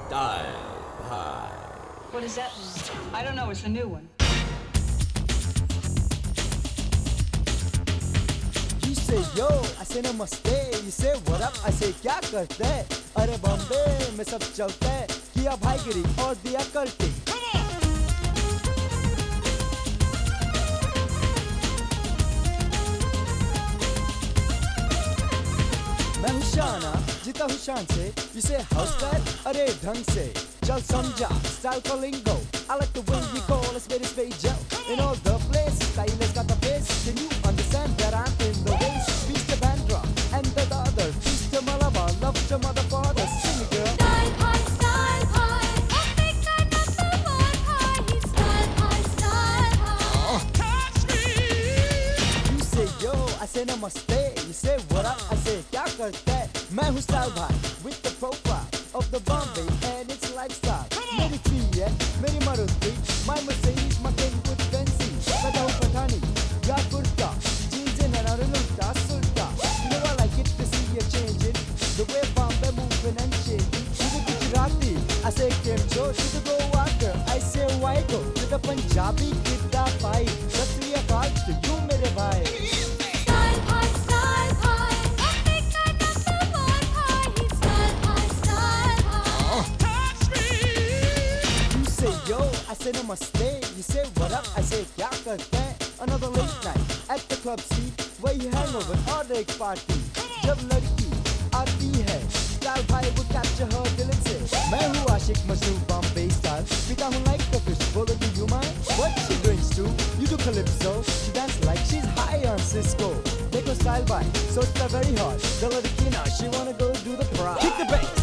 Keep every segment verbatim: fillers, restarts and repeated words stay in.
Style High. What does that mean? I don't know. It's a new one. You say yo, I say namaste. You say what up, I say क्या करते हैं? अरे बॉम्बे में सब चलते हैं. किया भाईगिरी और दिया कल्टी. मैं हूँ शाना, जीता हूँ शान से. You say house style, अरे ढंग से. चल समझा, style का lingo. I like the way we call a spade a spade Joe. In all the place, style has got the face. Can you understand that I'm in the race? Beast the Bandra and the other. Beast the Malaba, love the mother father. Sing it, girl. Style high, style high. Africa number one high. He's style high, style high. Touch me! You say yo, I say namaste. You say what up, I say क्या करते हैं? मैं हूँ style भाई with the profile of the Bombay and its lifestyle. मेरी फी है, मेरी Maruti, my Mercedes, my Kenwood Benzie. लगा हूँ पठानी, या kurta, jeans and an ulta sulta. You know I like it to see you changing, the way Bombay moving and shaking. To the Gujarati, I say Kemcho. To the Goa girl, I say Waiko. To the Punjabi, Kidda Pai. Sat Sri Akal to you, mere bhai. Style high, style high. Africa number one high. He's style high, style high. Touch me! You say yo, I say namaste. You say what up, I say क्या करते हैं? Another late night at the club seat where you hang over और एक party. जब लड़की आती है, style भाई वो capture her दिल से. मैं हूँ आशिक मशहूर Bombay style. पीता हूँ like the fish. बोलो do you mind? What she drinks too? You do calypso. She dance like she's high on Cisco. देखो style भाई, so it's very hard. The लड़की ना, she wanna go do the pride. Kick the bass.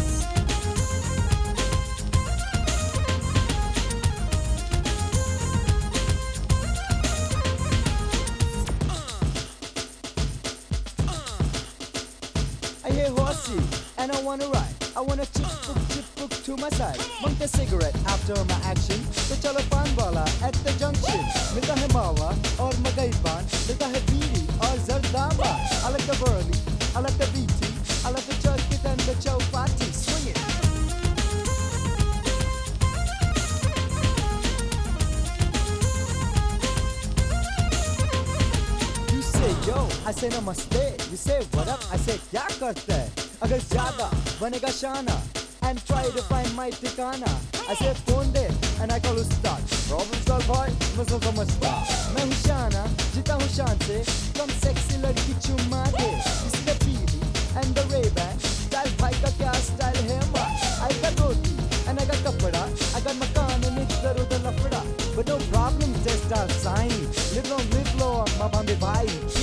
I hear horsey and I wanna ride. I wanna chip book, chip book to my side. Want a cigarette after my action. तो चलो पान वाला at the junction. मिलता है मावा और मगई पान. मिलता है बीड़ी और जर्दामा. I like the burley, I like the B T, I like the church and the chowpatty. Swing it. You say yo, I say namaste. You say what up, I say क्या करते हैं? अगर ज़्यादा बनेगा शाना and try to find my ठिकाना. I say phone they and I call ustad. Problem solve boy, मुझे समझता. मैं हूँ शाना, जीता हूँ शान से. कम sexy लड़की चुम्मा दे. This is the P D and the Ray-Ban. Style भाई का क्या style है माँ? I got roti and I got कपड़ा. I got मकान and इधर उधर लफड़ा. But no problem, just our sign. Live long, live long, my Bombay bhai.